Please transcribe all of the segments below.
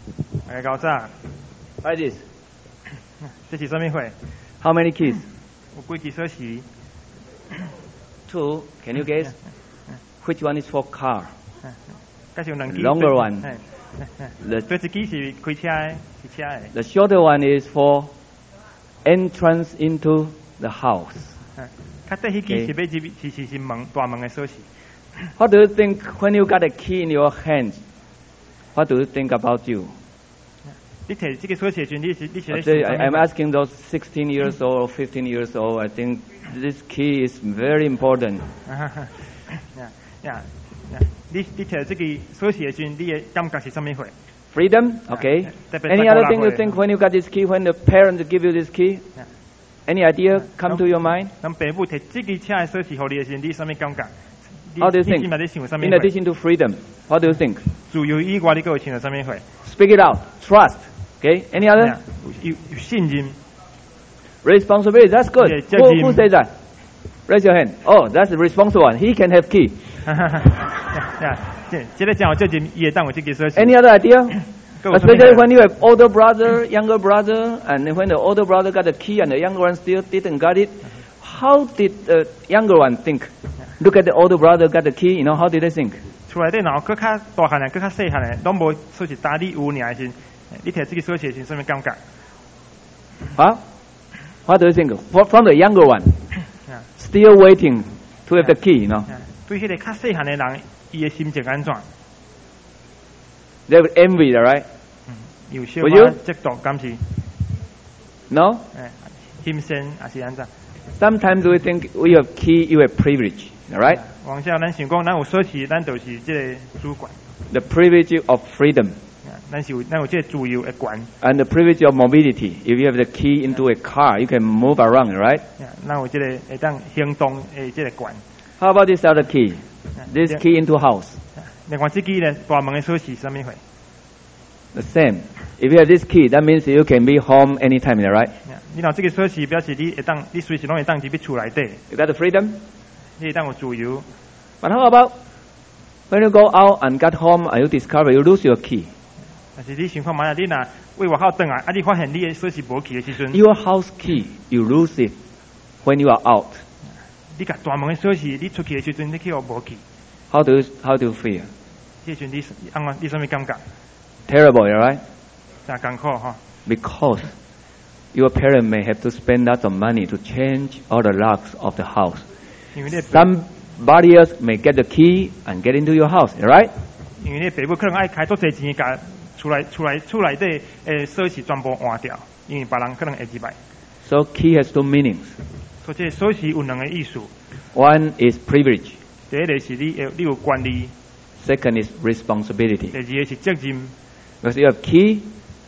大家搞早， Like this. 这是什么会？ How many keys? 有几支锁匙？ 2. Can you guess? Which one is for car? 介绍两支。 Longer one. 对一支是开车的，是车的。 The shorter one is for entrance into the house. 较底迄支是要入，是门大门的锁匙。 What do you think when you got a key in your hand? What do you think about you? 你摕这个锁匙的时候，你是咧 I'm asking those 16 years old or 15 years old. I think this key is very important. 你摕这个锁匙的时候，你的感觉是什么会？ Freedom, okay. Any other thing you think when you got this key, when the parents give you this key? Any idea come to your mind? 当父母摕这个车的锁匙给你的时候，你什么感觉？ How do you think? 你在想什么？ In addition to freedom, what do you think? 自由以外，你还有想到什么会？ Speak it out. Trust. Okay. Any other? 有信任。 Responsibility. That's good. Who says that? Raise your hand. Oh, that's the responsible one. He can have key. 这个讲有责任，伊会当有这个锁匙。 Any other idea? Especially when you have older brother, younger brother, and when the older brother got the key and the younger one still didn't got it, how did the younger one think? Look at the older brother got the key, you know, how did they think? 厝内底然后搁较大汉的，搁较细汉的，拢无锁匙打你有尔时，你摕这个锁匙是什么感觉？ Huh? What do you think? From the younger one, still waiting to have the key, you know? 对迄个较细汉的人，伊的心情安怎？ They would envy, right? 有小 Would you? 嫉妒敢是？ No? 心生还是安怎？ Sometimes we think we have key, you have privilege, all right? 往下咱想讲，咱有锁匙，咱就是这个主管。 The privilege of freedom 咱有这个自由的权。 and the privilege of mobility. If you have the key into a car, you can move around, all right? 咱有这个会当行动的这个权。 How about this other key? This key into house. 另外这支呢，大门的锁匙什么会？ The same. If you have this key, that means you can be home anytime, all right? 你若这个锁匙表示你会当，你随时拢会当入去厝内底， You got the freedom? 你会当有自由。 But how about when you go out and get home and you discover you lose your key? 但是你想看嘛，你若为外口转来，你发现你的锁匙无去的时阵， Your house key, you lose it when you are out. 你甲大门的锁匙，你出去的时阵，你去互无去， How do you feel? 这时阵你什么感觉？ Terrible, all right? 真艰苦哈。 Because your parent may have to spend lots of money to change all the locks of the house. 因为你 Somebody else may get the key and get into your house, all right? 因为你爸母可能爱开多侪钱，甲厝内底诶锁匙全部换掉，因为别人可能会入来。 So key has two meanings. 所以这锁匙有两个意思， One is privilege. 第一个是你有权利， Second is responsibility. 第二个是责任。 Because you have key,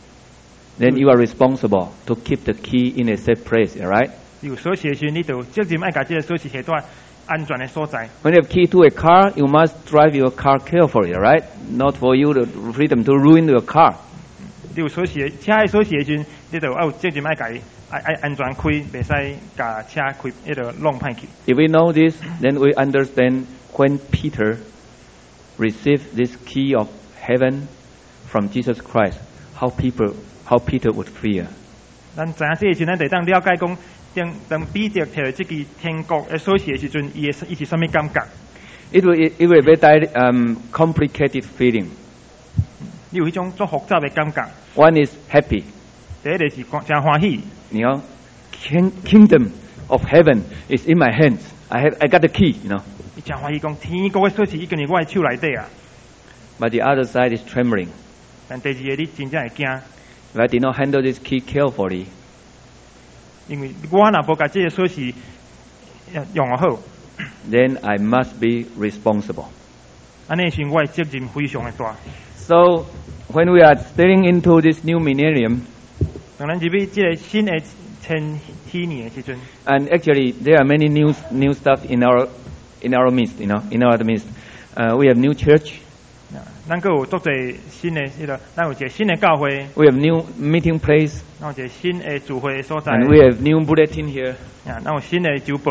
then you are responsible to keep the key in a safe place, all right? 你有锁匙的时候，你就有责任爱甲这个锁匙下在安全的所在。 When you have key to a car, you must drive your car carefully, all right? Not for you the freedom to ruin your car. 你有锁匙的车的锁匙的时候，你就有责任爱甲伊爱安全开，袂使甲车开，迄个弄歹去。 If we know this, then we understand when Peter received this key of heaven from Jesus Christ, how Peter would fear. 咱知影这个时，咱就当了解讲，当彼得摕到这个天国的锁匙的时阵，伊是什么感觉？ It will be a very complicated feeling. 你有迄种足复杂的感觉。 One is happy. 第一个是真欢喜， You know, kingdom of heaven is in my hands. I got the key, you know. 伊真欢喜讲天国的锁匙已经伫我的手内底啊。 But the other side is trembling. 但第二个你真正会惊， If I did not handle this key carefully, 因为我若无甲这个锁匙用好， then I must be responsible. 安尼时我的责任非常的大。 So when we are stepping into this new millennium, 当咱入去这个新的千禧年的时阵， and actually there are many new stuff in our midst, you know, in our midst. We have new church. 咱个有足侪新的咱有一个新的教会， We have new meeting place, 咱有一个新的聚会的所在， and we have new bulletin here. 咱有新的周报。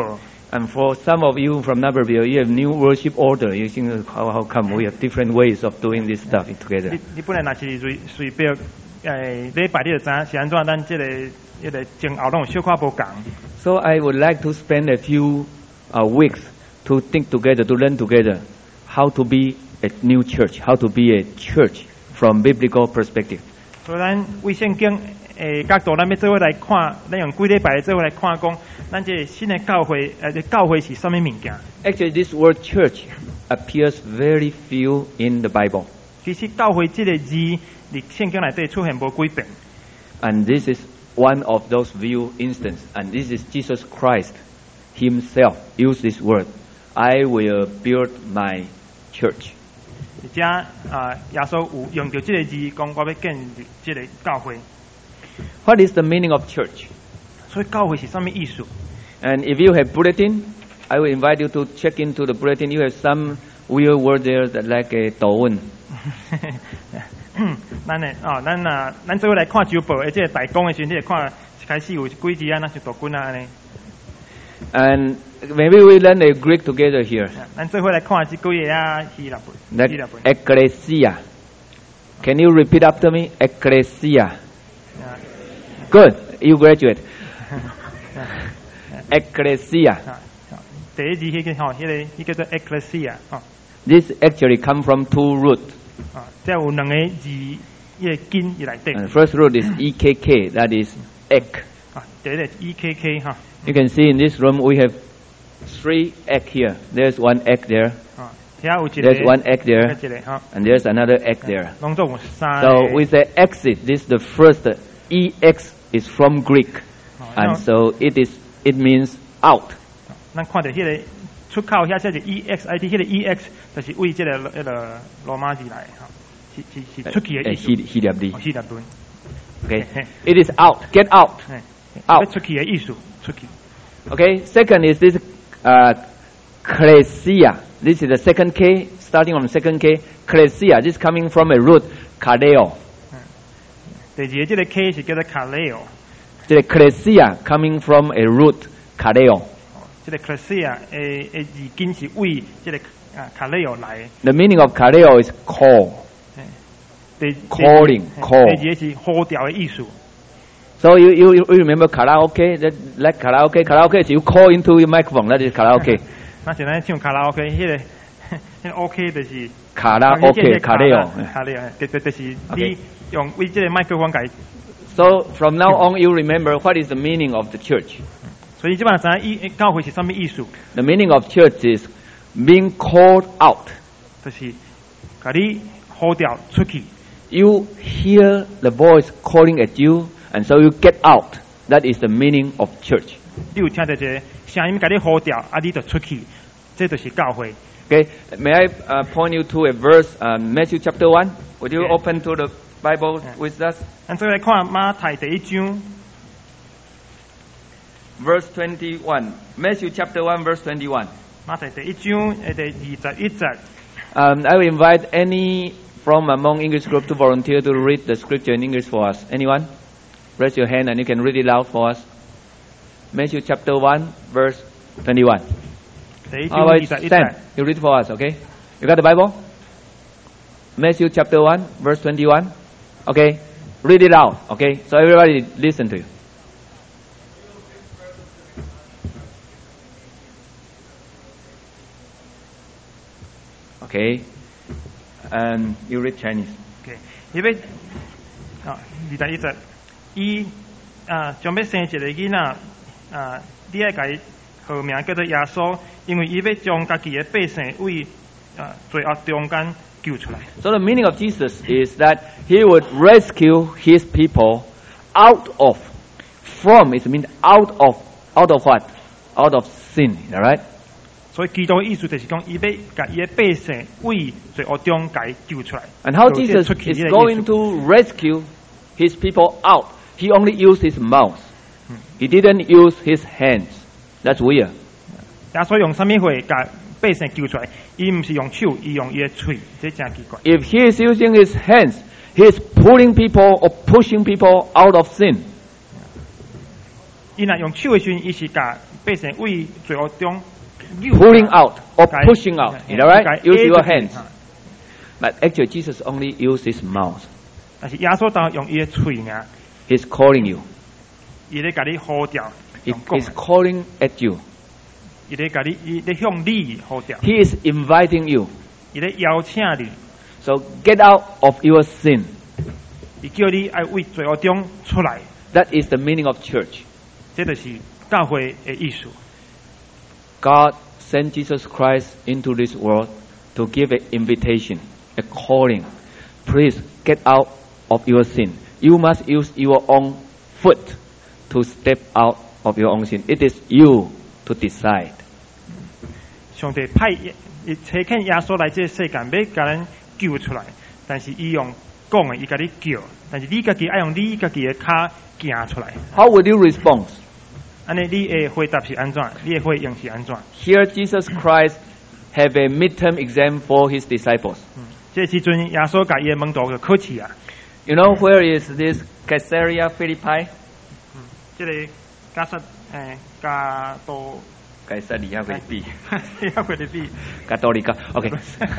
And for some of you from Naperville, you have new worship order. You think how come we have different ways of doing this stuff together? 你本来若是随便礼拜你就知是安怎，咱这个前后拢有小可无共。 So I would like to spend a few weeks to think together, to learn together how to be a new church, how to be a church from biblical perspective. 所以咱为圣经角度，咱要做伙来看，咱用几礼拜做伙来看讲，咱这新的教会，教会是什么物件 Actually, this word church appears very few in the Bible. 其实教会这个字，伫圣经内底出现无几遍。 And this is one of those few instances. And this is Jesus Christ himself used this word. I will build my church. 而且耶稣有用到这个字，讲我要建立这个教会。 What is the meaning of church? 所以教会是什么意思？ And if you have bulletin, I will invite you to check into the bulletin. You have some weird word there that like a 抖音。 咱做伙来看周报，而且大纲的时候，你会看开始有几字啊，那是大棍啊安尼。 And maybe we learn a Greek together here. 咱做伙来看这几个啊希腊文。 That ecclesia. Can you repeat after me? Ecclesia. Good. You graduate. Ecclesia. 第一字迄个吼，迄个叫做 ecclesia 哦。 This actually come from two roots. 即有两个字，迄个根伊内底。 And the first root is EKK. That is ek. 第一个 EKK 哈。 You can see in this room we have 3 egg here. There's 1 egg there. There's 1 egg there. And there's another egg there. So with the exit, this is the first EX is from Greek. And so it means out. 咱看到迄个出口遐写是 EXIT， 迄个 EX 就是为这个罗马字来哈，是出去的意思。 希腊字。 希腊文。 Okay. It is out. Get out. Out. 出去的意思，出去。 Okay. Second is this Klesia. This is the second K, starting from second K. Klesia. This is coming from a root kaleo. 第二这个 K 是叫做 kaleo。 这个 Klesia coming from a root kaleo. 这个 Klesia 字根是为这个kaleo 来。 The meaning of kaleo is call. Calling, call. 第二是呼调的意思。 So you remember karaoke? That like karaoke. Karaoke is you call into your microphone. That is karaoke. 那现在唱卡拉 OK， 迄个 OK 就是卡拉 OK， 卡拉哦， 就是你用为这个麦克风改。 So from now on, you remember what is the meaning of the church. 所以基本上教会是什么意思 ？The meaning of church is being called out. 就是把你呼调出去。 You hear the voice calling at you, and so you get out. That is the meaning of church. 你有听到这个声音，把你呼调，你就出去，这就是教会。 Okay, may I point you to a verse, Matthew chapter 1? Would you open to the Bible with us? 咱再来看马太第1章 ，verse 21. Matthew chapter 1, verse 21. 马太第1章第21節。 I will invite any from among English group to volunteer to read the scripture in English for us. Anyone? Raise your hand and you can read it loud for us. Matthew chapter 1, verse 21. All right, Sam, you read for us, okay? You got the Bible? Matthew chapter 1, verse 21. Okay, read it out, okay? So everybody listen to you. Okay, and you read Chinese. Okay, 因為21節，伊將要生一個囡仔，你要給號名叫做耶穌，因為伊要將家己的百姓為罪惡中間救出來。 So the meaning of Jesus is that he would rescue his people out of, from, it means out of what? Out of sin, all right? 所以基督的意思就是講，伊要甲伊的百姓為罪惡中間救出來。 And how Jesus is going to rescue his people out? He only used his mouth. He didn't use his hands. That's weird. 耶穌用什麼會甲百姓救出來？伊唔是用手，伊用伊的嘴，這真奇怪。 If he is using his hands, he is pulling people or pushing people out of sin. 伊若用手的時候，伊是甲百百姓为罪恶中 pulling out or pushing out. Is that right? Use your hands. But actually, Jesus only used his mouth. 但是耶稣当用伊的嘴呢， He's calling you. 伊咧甲你呼召， He's calling at you. 伊咧甲你，伊咧向你呼召， He is inviting you. 伊咧邀请你， So get out of your sin. 伊叫你爱为罪恶中出来， That is the meaning of church. 这就是教会的意思。 God sent Jesus Christ into this world to give an invitation, a calling. Please get out of your sin. You must use your own foot to step out of your own sin. It is you to decide. 上帝派伊差遣耶稣来这个世间，要甲咱救出来，但是伊用讲的，伊甲你叫，但是你家己爱用你家己的脚行出来。 How would you respond? 安尼你的回答是安怎？你的回应是安怎？ Here Jesus Christ have a midterm exam for his disciples. 这时阵耶稣甲伊的门徒就考试啊。 You know where is this Caesarea Philippi? 这个加萨加多 Caesarea Philippi. 要回的比 Catholic. Okay.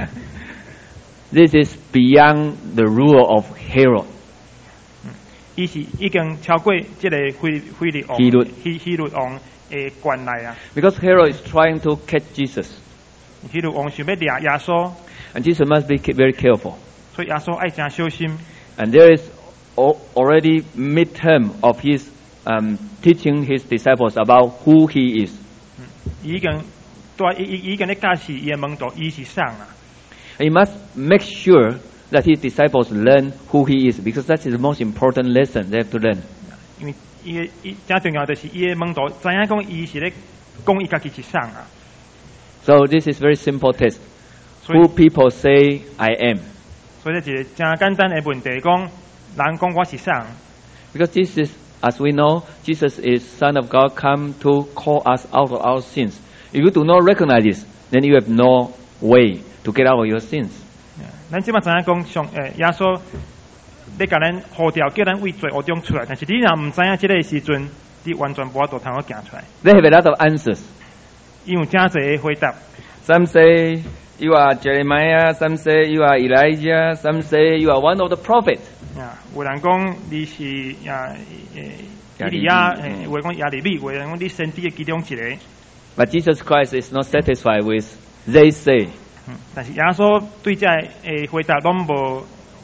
This is beyond the rule of Herod. 伊是已经超过这个菲律王希律王的关内啊。 Because Herod is trying to catch Jesus. 希律王想要抓耶稣， And Jesus must be very careful. 所以耶稣爱真小心。 And there is already midterm of his teaching his disciples about who he is. 已經咧教示伊嘅門徒，伊是誰啊？ He must make sure that his disciples learn who he is, because that is the most important lesson they have to learn. 因為伊真重要就是伊嘅門徒知影講伊是咧講伊家己是誰啊？ So this is very simple test. Who people say I am? 所以一個真簡單嘅問題講，人講我是誰？ Because this is, as we know, Jesus is Son of God, come to call us out of our sins. If you do not recognize this, then you have no way to get out of your sins. 咱即馬知影講耶穌咧甲咱呼召，叫咱為罪惡中出來，但是你若唔知影即個時陣，你完全無法度通我行出來。 They have a lot of answers. 因為真濟嘅回答。 Some say you are Jeremiah, some say you are Elijah, some say you are one of the prophets. 有人講你是以利亞，有人講亞利米，有人講你先知嘅其中一個。 But Jesus Christ is not satisfied with they say. 但是耶穌對這嘅回答攏無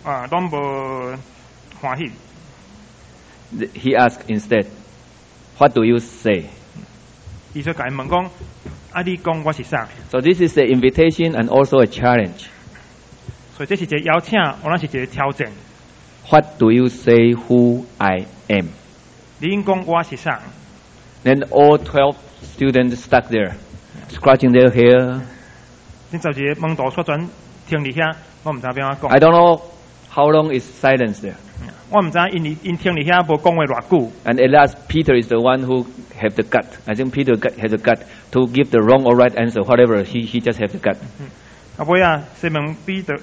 歡喜。 He asked instead, what do you say? 伊就甲伊問講：啊，你講我是誰？ So this is an invitation and also a challenge. 所以這是一個邀請，我那是一個挑戰。 What do you say who I am? 你講我是誰？ Then all 12 students stuck there, scratching their hair. 你就係門徒所轉停伫遐，我唔知邊個講。 I don't know how long is silence there. 我唔知因停伫遐無講話偌久。 And at last, Peter is the one who have the gut. I think Peter has the gut to give the wrong or right answer, whatever. He just have the gut. 啊，尾啊，西門彼得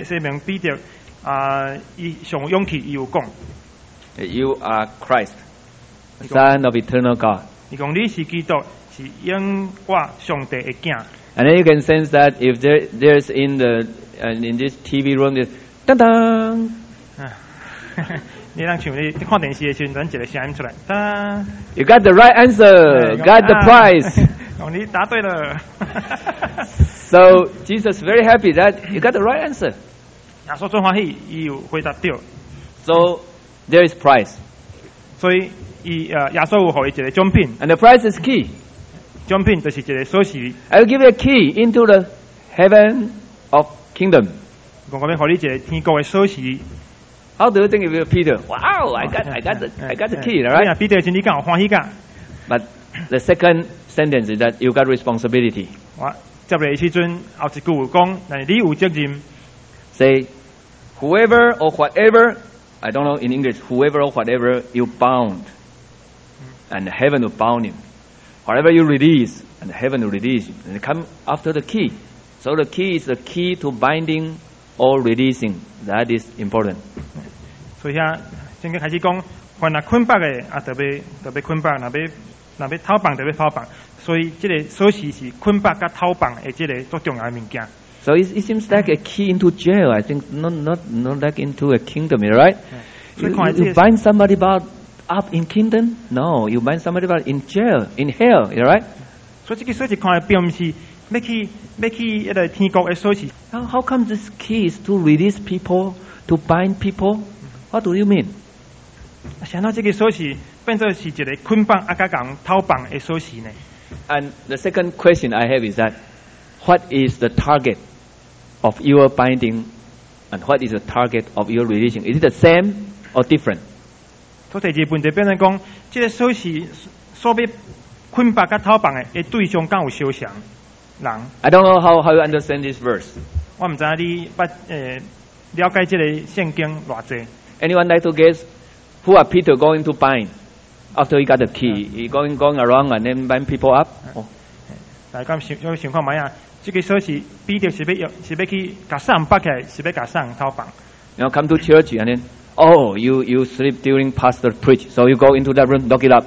伊上有勇氣，伊有講。 You are Christ, Son of eternal God. 伊講你是基督，是永活上帝嘅囝。 And then you can sense that if there's in this TV room, there's dun dun. 你人像你看電視嘅時陣，一個聲音出來，噠， You got the right answer, got the prize. 講你答對了。 So Jesus very happy that you got the right answer. 耶穌最歡喜，伊有回答對， So there is prize. 所以耶穌有給伊一個獎品， And the prize is key. 獎品就是一個鎖匙， I will give you a key into the heaven of kingdom. 講我要給你一個天國嘅鎖匙。 How do you think it will Peter? Wow, I got the key, all right? 彼得你敢有歡喜㗎？ But the second sentence is that you got responsibility. 我接嚟時陣後一句有講，但係你有責任。 Say, whoever or whatever, I don't know in English, whoever or whatever you bound, and heaven will bound him. Whatever you release, and heaven will release you. And come after the key. So the key is the key to binding or releasing. That is important. 所以遐先開始講，凡係捆綁嘅，啊特別捆綁，若要偷綁就要偷綁。 所以这个锁匙是捆绑甲偷绑的这个最重要的物件。 So it seems like a key into jail. I think not like into a kingdom, right? You bind somebody up in kingdom? No, you bind somebody in jail, in hell, right? 所以这个锁匙看来并不是要去那个天国的锁匙。 How come this key is to release people, to bind people? What do you mean? 想到这个锁匙变作是一个捆绑啊，甲人偷绑的锁匙呢？ And the second question I have is that, what is the target of your binding, and what is the target of your releasing? Is it the same or different? 所以第二问题变成讲，这个锁匙所要捆绑甲偷绑的对象敢有相像人？ I don't know how you understand this verse. 我唔知你了解这个圣经偌济。 Anyone like to guess who are Peter going to bind after he got the key? He going around and then bind people up? 大家想看卖啊？这个锁匙彼得是要去甲上绑起来，是要甲上偷绑。 You know, come to church and then, oh, you sleep during pastor preach, so you go into that room, lock it up.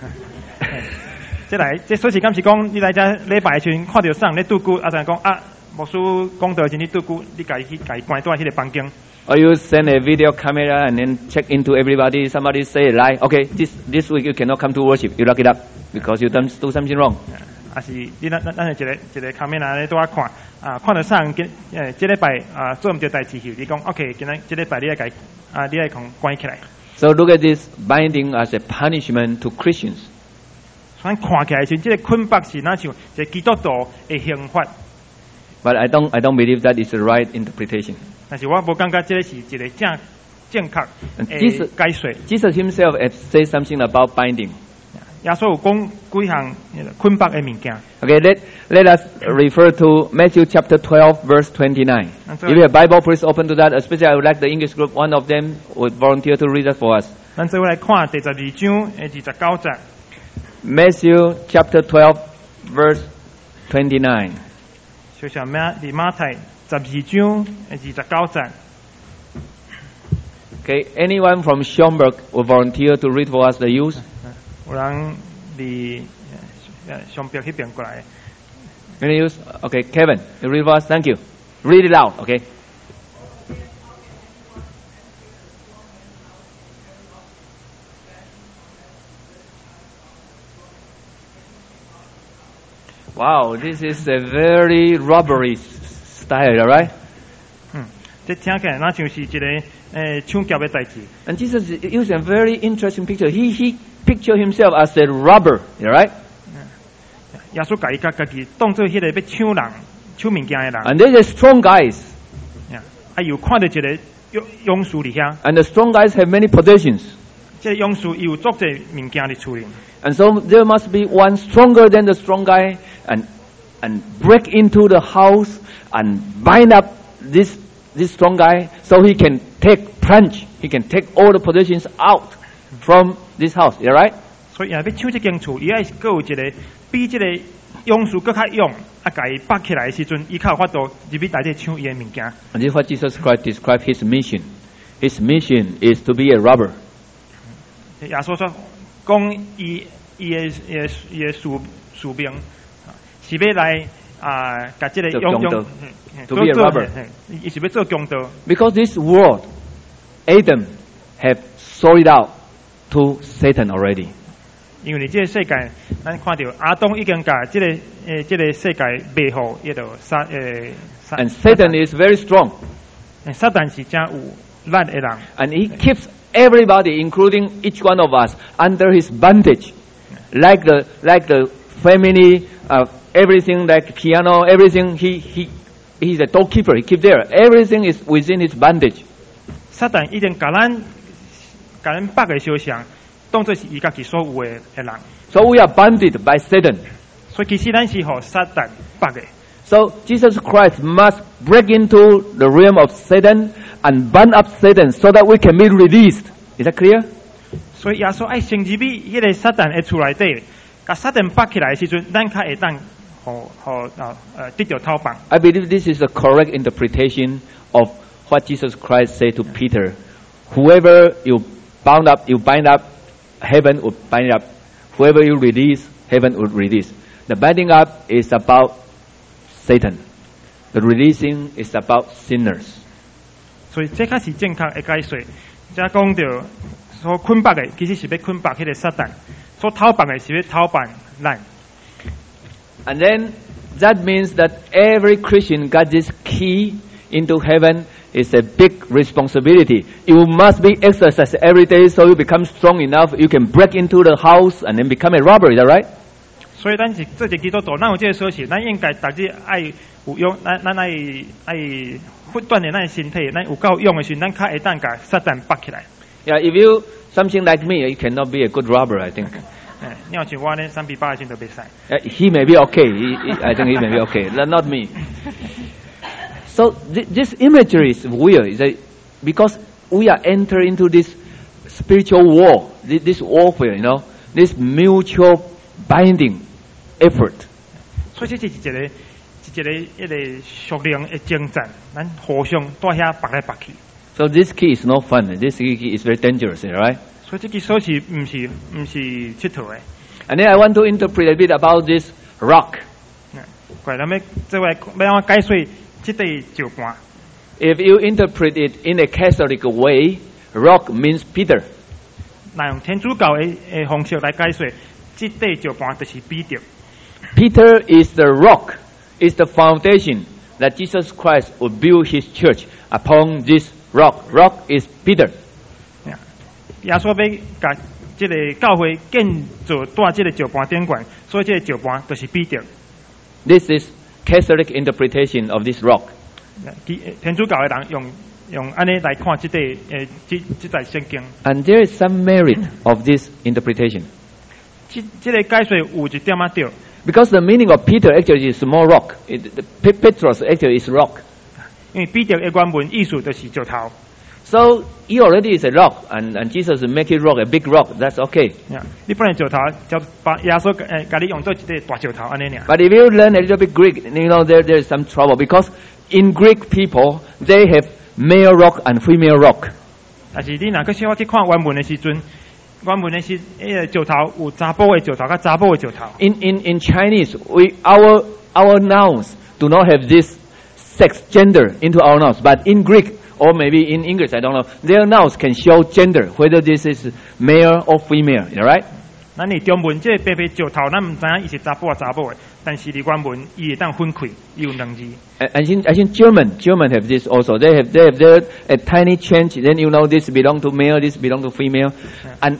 这锁匙敢是讲你来遮礼拜时阵看到上咧拄久，啊，就讲啊，牧师讲道时你拄久，你家己关在迄个房间。 Or you send a video camera and then check into everybody. Somebody say a lie. Okay, this week you cannot come to worship. You lock it up because you do something wrong. 啊是，你咱一个卡面啊咧拄啊看啊，看到上这礼拜啊做唔到代志后，你讲 OK， 今仔这礼拜你要你要关起来。 So look at this binding as a punishment to Christians. 所以看起来是这个捆绑是那像一个基督徒的刑罚。 But I don't believe that is the right interpretation. 但是我无感觉这个是一个正确的解说。 Jesus himself has said something about binding. 耶稣有讲几项捆绑的物件。 Okay, let us refer to Matthew chapter 12, verse 29. If you have Bible, please open to that. Especially, I would like the English group. One of them would volunteer to read that for us. 咱做来看第12章的29节。 Matthew chapter 12, verse 29. 就像马太12章的29节。 Okay, anyone from Schaumburg will volunteer to read for us the use? 有人离上边迄边过来。 Any use? Okay, Kevin, you read for us. Thank you. Read it out. Okay. Wow, this is a very robbery style, all right? 这听起来那像是一个抢劫的代志。 And Jesus used a very interesting picture. He pictured himself as a robber, all right? 耶稣家己当做迄个要抢物件的人。 And they're strong guys. 啊，有看到一个勇士伫遐。 And the strong guys have many possessions. 这个勇士有足侪物件伫厝里。 And so there must be one stronger than the strong guy and break into the house and bind up this strong guy so he can take plunge. He can take all the possessions out from this house. You right? 所以要抢这间厝，伊还是有一个比这个勇士更较勇，啊，家己绑起来的时阵，伊较有法度入去内底抢伊的物件。 And this is what Jesus Christ described his mission. His mission is to be a robber. 耶稣说，讲伊的士兵是要来甲这个勇 to be a robber. 伊是要做强盗。 Because this world, Adam have sold it out to Satan already. 因为你这个世界，咱看到阿东已经甲这个世界卖互迄个 And Satan is very strong. 撒旦是真有力的人。 And he keeps everybody, including each one of us, under his bondage. Like the family, everything like piano, everything, he's a doorkeeper, he keeps there. Everything is within his bondage. 撒旦已经甲咱绑的相像，当作是伊家己所有的人。 So we are bonded by Satan. 所以其实咱是互撒旦绑的。 So Jesus Christ must break into the realm of Satan and bind up Satan so that we can be released. Is that clear? 所以耶稣爱先入去迄个撒旦的厝内底，甲撒旦绑起来的时阵，咱较会当得到偷绑。 I believe this is the correct interpretation of what Jesus Christ said to Peter. Whoever you bind up, heaven will bind up. Whoever you release, heaven will release. The binding up is about Satan. The releasing is about sinners. 所以这较是正确的解说。才讲到所捆绑的，其实是要捆绑迄个撒旦；所讨绑的是要讨绑咱。 And then that means that every Christian got this key into heaven is a big responsibility. You must be exercised every day so you become strong enough. You can break into the house and then become a robber. Is that right? 所以咱是做一个基督徒，咱有这个说是，咱应该大家爱有用，咱爱锻炼咱的身体，咱有够用的时，咱较会当甲撒旦绑起来。 Yeah, if you something like me, you cannot be a good robber, I think. 你要像我呢，3比8的时都袂使。 He may be okay. I think he may be okay. Not me. So this imagery is weird, because we are entering into this spiritual war, this warfare, this mutual binding effort. 所以这是一个属灵的征战，咱互相带遐绑来绑去。 So this key is not fun. This key is very dangerous, right? 所以这个锁匙唔是佚佗的。 And then I want to interpret a bit about this rock. 怪咱们这位要解说这块石盘。 If you interpret it in a Catholic way, rock means Peter. 那用天主教的方式来解说，这块石盘就是彼得。 Peter is the rock, is the foundation that Jesus Christ would build his church upon this rock. Rock is Peter. 耶稣要甲这个教会建造在这个石盘顶管，所以这个石盘就是彼得。 This is Catholic interpretation of this rock. 天主教的人用安尼来看这在圣经。 And there is some merit of this interpretation. 这个解说有一点对。 Because the meaning of Peter actually is small rock. Petros actually is rock. 因为彼得的原文意思就是石头。 So he already is a rock, and Jesus make it rock, a big rock. That's okay. 你本来石头，就把耶稣甲你用做一个大石头安尼尔。 But if you learn a little bit Greek, there is some trouble because in Greek people they have male rock and female rock. 但是你若去小去看原文的时阵，原文的是石头有查甫的石头，甲查甫的石头。 In Chinese, our nouns do not have this sex gender into our nouns, but in Greek or maybe in English, I don't know, their nouns can show gender, whether this is male or female, right? 咱你中文这白白石头，咱唔知影伊是查甫啊查某的，但是你原文伊会当分开，伊有两字。 I think German have this also. They have their a tiny change. Then this belong to male, this belong to female, and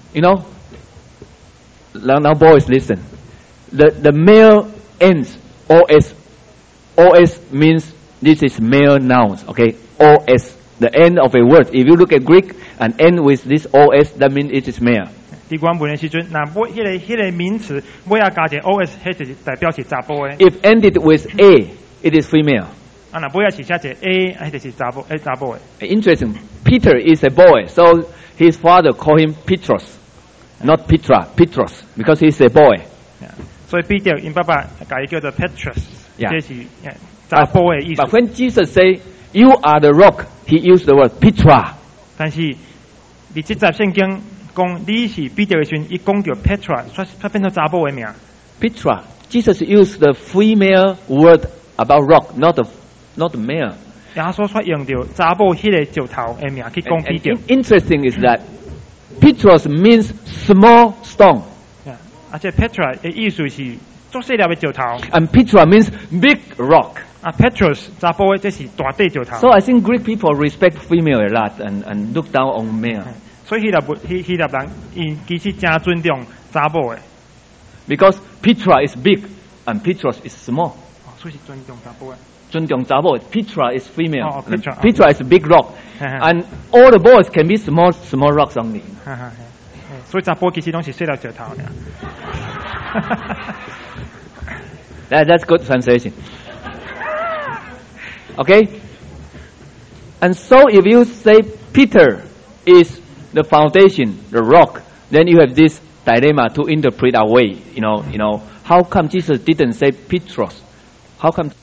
now boys listen. The male ends os means this is male nouns. Okay, os the end of a word. If you look at Greek and end with this os, that means it is male. 伫原文的时阵，那迄个名词尾要加一个 os， 迄就是代表是查甫的。 If ended with a, it is female. 啊，那尾要是写一个 a， 迄就是查甫的。 Interesting. Peter is a boy, so his father called him Petros, not Petra, Petros, because he's a boy. 所以彼得因爸爸甲伊叫做 Petrus， 这是查甫的意思。 But when Jesus say, "You are the rock," he used the word Petra. 但是伫这节圣经讲你是彼得的时阵，伊讲到 Petra， 它变成查甫的名。 Petra. Jesus used the female word about rock, not the male. 耶稣说用到查甫迄个石头的名去讲彼得。 Interesting is that Petros means small stone. 而且 Petra 的意思是做细粒的石头。 And Petra means big rock. Petrus 查甫的这是大块石头。 So I think Greek people respect female a lot and look down on male. 所以希腊人因其实真尊重查甫的。 Because Petra is big and Petros is small. 所以是尊重查甫的。 尊重查甫 Petra is female. Petra is a big rock. And all the boys can be small rocks only. 所以查甫其实拢是细粒石头。 That's good translation. Okay? And so if you say Peter is the foundation, the rock, then you have this dilemma to interpret away. How come Jesus didn't say Petros? How come